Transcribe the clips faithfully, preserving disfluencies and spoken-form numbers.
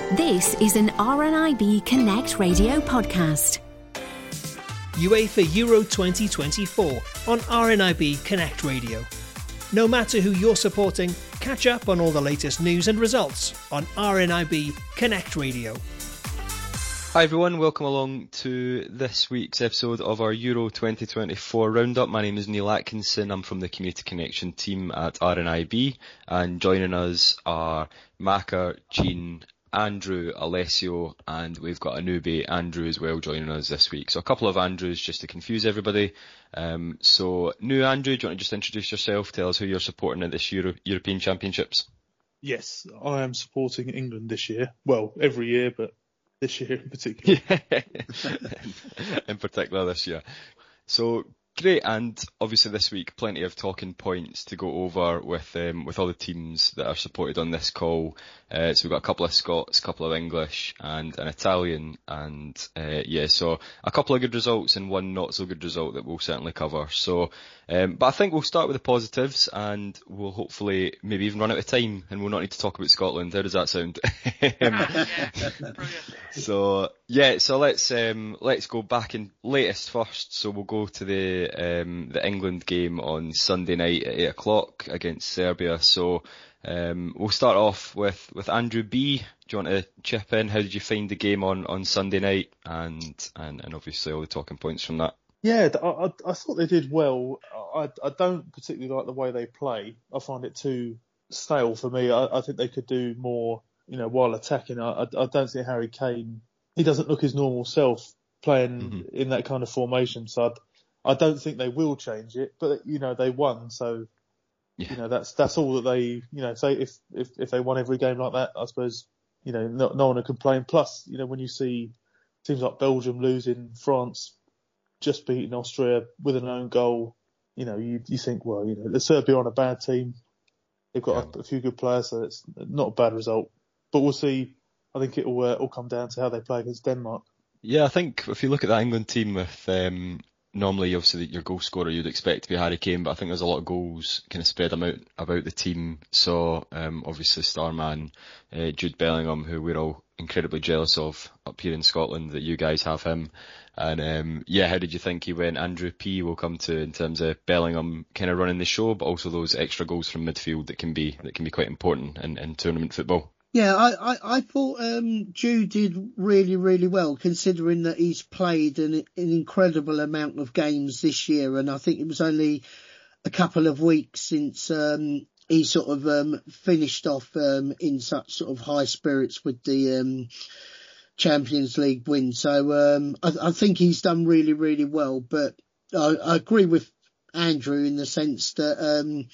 This is an R N I B Connect radio podcast. UEFA Euro twenty twenty-four on R N I B Connect Radio. No matter who you're supporting, catch up on all the latest news and results on R N I B Connect Radio. Hi everyone, welcome along to this week's episode of our Euro twenty twenty-four Roundup. My name is Neil Atkinson, I'm from the Community Connection team at R N I B, and joining us are Maka, Jean, Andrew, Alessio, and we've got a newbie, Andrew, as well joining us this week. So a couple of Andrews just to confuse everybody. Um, so, new Andrew, do you want to just introduce yourself, tell us who you're supporting at this Euro- European Championships? Yes, I am supporting England this year. Well, every year, but this year in particular. In particular this year. So, great, and obviously this week plenty of talking points to go over with um, with all the teams that are supported on this call. Uh, so we've got a couple of Scots, a couple of English, and an Italian, and uh, yeah, so a couple of good results and one not so good result that we'll certainly cover. So, um, but I think we'll start with the positives, and we'll hopefully maybe even run out of time, and we'll not need to talk about Scotland. How does that sound? So yeah, so let's um, let's go back in latest first. So we'll go to the um, the England game on Sunday night at eight o'clock against Serbia. So um, we'll start off with, with Andrew B. Do you want to chip in? How did you find the game on, on Sunday night, and, and and obviously all the talking points from that? Yeah, I, I, I thought they did well. I, I don't particularly like the way they play. I find it too stale for me. I, I think they could do more, you know, while attacking. I, I, I don't think Harry Kane, he doesn't look his normal self playing mm-hmm. in that kind of formation. So I, I don't think they will change it. But, you know, they won. So, yeah. you know, that's that's all that they, you know, say if, if, if they won every game like that, I suppose, you know, no, no one would complain. Plus, you know, when you see teams like Belgium losing, France just beating Austria with an own goal, you know, you, you think, well, you know, the Serbia on a bad team. They've got yeah. a, a few good players, so it's not a bad result. But we'll see. I think it will uh, all come down to how they play against Denmark. Yeah, I think if you look at that England team with um, normally, obviously, your goal scorer you'd expect to be Harry Kane, but I think there's a lot of goals kind of spread about about the team. So um, obviously, star man uh, Jude Bellingham, who we're all incredibly jealous of up here in Scotland, that you guys have him. And um, yeah, how did you think he went? Andrew P will come to in terms of Bellingham kind of running the show, but also those extra goals from midfield that can be that can be quite important in, in tournament football. Yeah, I, I, I thought um, Jude did really, really well, considering that he's played an, an incredible amount of games this year, and I think it was only a couple of weeks since um, he sort of um, finished off um, in such sort of high spirits with the um, Champions League win. So um, I, I think he's done really, really well. But I, I agree with Andrew in the sense that um,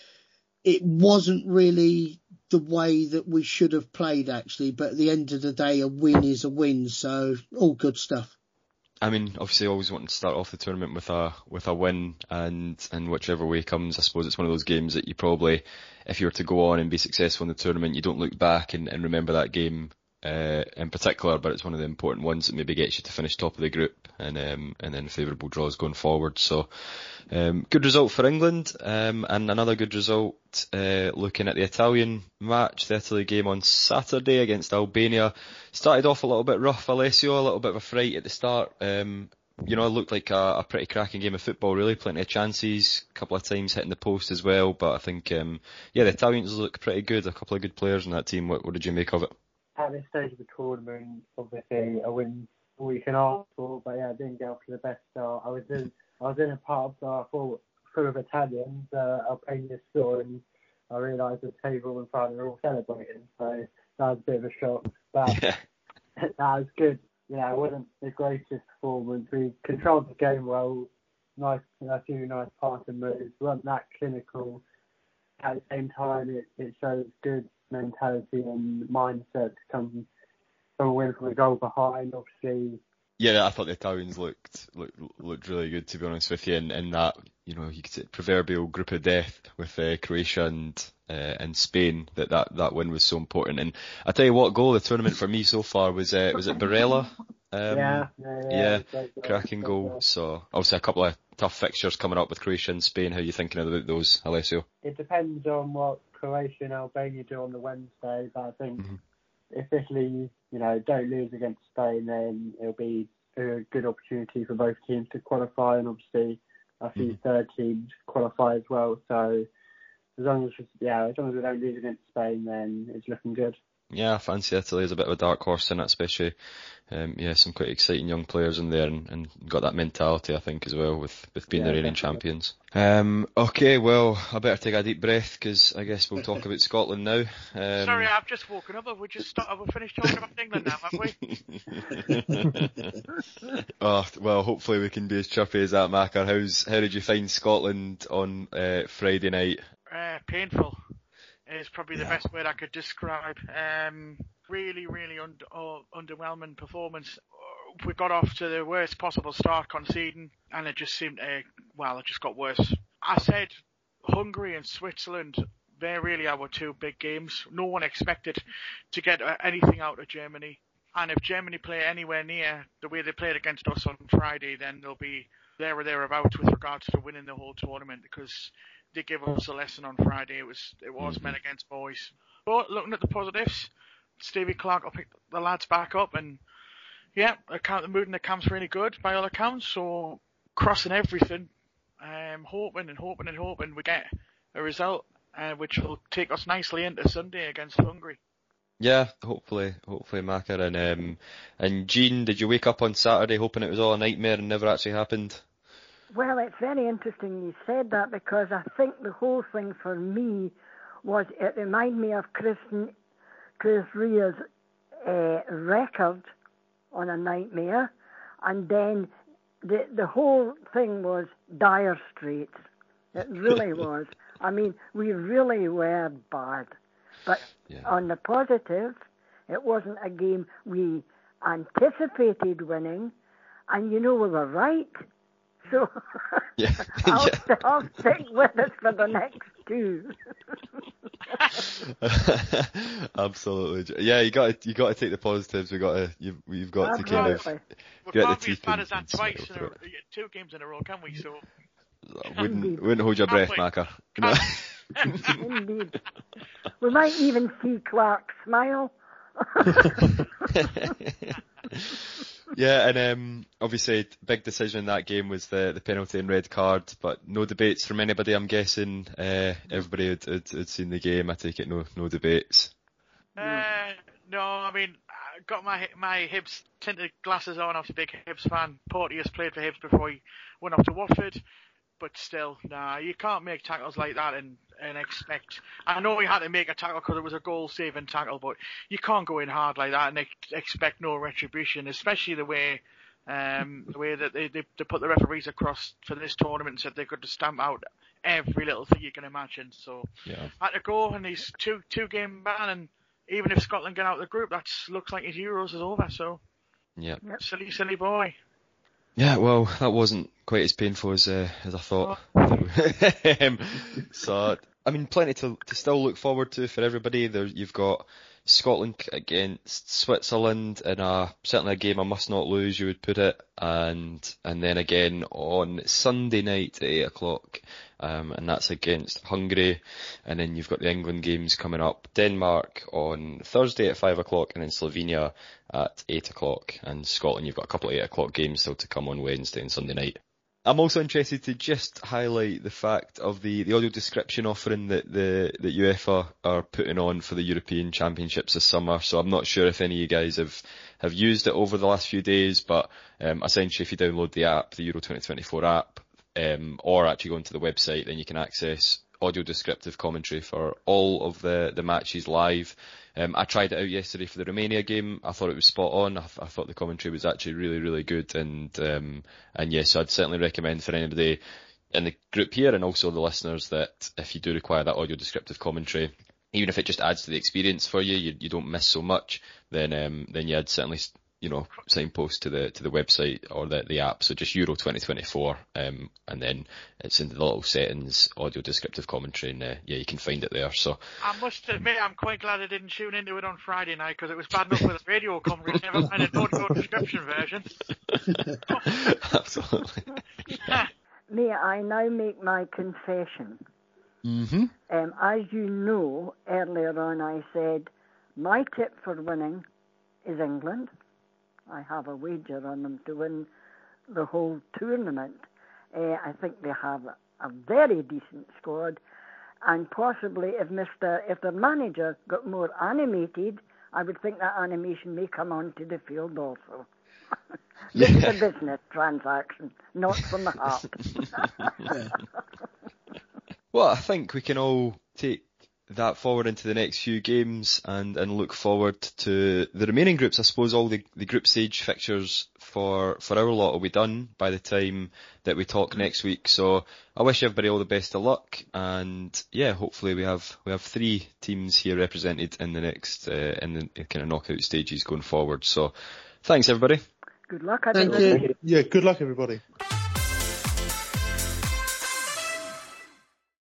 it wasn't really the way that we should have played, actually. But at the end of the day, a win is a win. So all good stuff. I mean, obviously, always wanting to start off the tournament with a with a win, and and whichever way comes, I suppose it's one of those games that you probably, if you were to go on and be successful in the tournament, you don't look back and, and remember that game uh, in particular, but it's one of the important ones that maybe gets you to finish top of the group, and um, and then favourable draws going forward. So, um, good result for England, um, and another good result uh, looking at the Italian match, the Italy game on Saturday against Albania. Started off a little bit rough, Alessio, a little bit of a fright at the start. Um, you know, it looked like a, a pretty cracking game of football, really. Plenty of chances, a couple of times hitting the post as well. But I think, um, yeah, the Italians look pretty good. A couple of good players in that team. What, what did you make of it? At this stage of the tournament, obviously a win all you can ask for. But yeah, I didn't get off to the best start. I was in, I was in a pub, so I thought full of Italians, uh, Albania store, and I realised the table in front were all celebrating. So that was a bit of a shock. But yeah. that was good. Yeah, it wasn't the greatest performance. We controlled the game well. Nice, a few nice passing moves. We weren't that clinical. At the same time, it, it shows good mentality and mindset to come from a win from a goal behind. Obviously, yeah, I thought the Italians looked looked, looked really good, to be honest with you, and in that, you know, you could say proverbial group of death with uh, Croatia and uh, and Spain. That, that that win was so important. And I tell you what, goal of the tournament for me so far was uh, was it Barella? Um, yeah, yeah, yeah, yeah cracking goal. So obviously a couple of tough fixtures coming up with Croatia and Spain. How are you thinking about those, Alessio? It depends on what Croatia and Albania do on the Wednesday, but I think mm-hmm. if Italy, you know, don't lose against Spain, then it'll be a good opportunity for both teams to qualify, and obviously a few mm-hmm. third teams qualify as well. So as long as yeah, as long as we don't lose against Spain, then it's looking good. Yeah, I fancy Italy as a bit of a dark horse in it, especially, um, yeah, some quite exciting young players in there, and, and got that mentality, I think, as well, with, with being yeah, the reigning definitely. champions. Um, okay, well, I better take a deep breath, because I guess we'll talk about Scotland now. Um, Sorry, I've just woken up. Have we just start, have we finished talking about England now, have we? Oh, well, hopefully we can be as chirpy as that, Macca. How's, how did you find Scotland on uh, Friday night? Uh, painful. Is probably the yeah. best word I could describe. Um, really, really un- uh, underwhelming performance. We got off to the worst possible start, conceding, and it just seemed to, well, it just got worse. I said Hungary and Switzerland, they're really our two big games. No one expected to get uh, anything out of Germany. And if Germany play anywhere near the way they played against us on Friday, then they'll be there or thereabouts with regards to winning the whole tournament, because they gave us a lesson on Friday. It was it was mm-hmm. men against boys. But looking at the positives, Stevie Clarke will pick the lads back up, and yeah, the mood in the camp's really good by all accounts. So crossing everything, um, hoping and hoping and hoping we get a result, uh, which will take us nicely into Sunday against Hungary. Yeah, hopefully, hopefully, Macca. And um, and Jean, did you wake up on Saturday hoping it was all a nightmare and never actually happened? Well, it's very interesting you said that, because I think the whole thing for me was it reminded me of Kristen, Chris Ria's uh, record on A Nightmare, and then the the whole thing was dire straits. It really was. I mean, we really were bad. But yeah. on the positive, it wasn't a game we anticipated winning, and you know we were right. So yeah. I'll, yeah. I'll stick with it for the next two. Absolutely, yeah. You got to you got to take the positives. We got to you you've got Absolutely. to kind of we get can't the be as teeth bad as that and twice, in a, two games in a row, can we? So wouldn't wouldn't hold your breath, Macca. No. Indeed, we might even see Clark smile. Yeah, and um, obviously, big decision in that game was the, the penalty and red card, but no debates from anybody, I'm guessing. Uh, everybody had, had, had seen the game, I take it, no no debates. Uh, no, I mean, I got my my Hibs tinted glasses on. I was a big Hibs fan. Porteous played for Hibs before he went off to Watford. But still, nah, you can't make tackles like that and, and expect... I know he had to make a tackle because it was a goal-saving tackle, but you can't go in hard like that and ex- expect no retribution, especially the way um, the way that they, they, they put the referees across for this tournament and said they could stamp out every little thing you can imagine. So yeah. I had to go, and he's two, two-game ban, and even if Scotland get out of the group, that looks like his Euros is over, so... Yeah. Yep. Silly, silly boy. Yeah, well, that wasn't quite as painful as uh, as I thought. Oh. um, so, I mean, plenty to to still look forward to for everybody. There, you've got Scotland against Switzerland in a certainly a game I must not lose, you would put it, and and then again on Sunday night at eight o'clock, um, and that's against Hungary, and then you've got the England games coming up, Denmark on Thursday at five o'clock, and then Slovenia at eight o'clock, and Scotland you've got a couple of eight o'clock games still to come on Wednesday and Sunday night. I'm also interested to just highlight the fact of the, the audio description offering that the that UEFA are putting on for the European Championships this summer. So I'm not sure if any of you guys have, have used it over the last few days, but um, essentially if you download the app, the Euro twenty twenty-four app, um, or actually go into the website, then you can access audio descriptive commentary for all of the, the matches live. Um, I tried it out yesterday for the Romania game. I thought it was spot on. I, th- I thought the commentary was actually really, really good. And, um, and yes, I'd certainly recommend for anybody in the group here and also the listeners that if you do require that audio descriptive commentary, even if it just adds to the experience for you, you, you don't miss so much, then, um, then yeah, I'd certainly, you know, signpost to the, to the website or the, the app. So just Euro twenty twenty-four, um, and then it's in the little settings, audio descriptive commentary, and uh, yeah, you can find it there. So I must admit, I'm quite glad I didn't tune into it on Friday night because it was bad enough with the radio coverage, never mind an audio description version. Absolutely. May I now make my confession? Mm-hmm. Um, as you know, earlier on I said My tip for winning is England. I have a wager on them to win the whole tournament. Uh, I think they have a very decent squad, and possibly if Mister if the manager got more animated, I would think that animation may come onto the field also. It's a business transaction, not from the heart. Well, I think we can all take that forward into the next few games and, and look forward to the remaining groups. I suppose all the, the group stage fixtures for, for our lot will be done by the time that we talk next week. So I wish everybody all the best of luck, and yeah, hopefully we have we have three teams here represented in the next uh, in the kind of knockout stages going forward. So thanks everybody. Good luck, Thank everybody. you. Yeah, good luck everybody.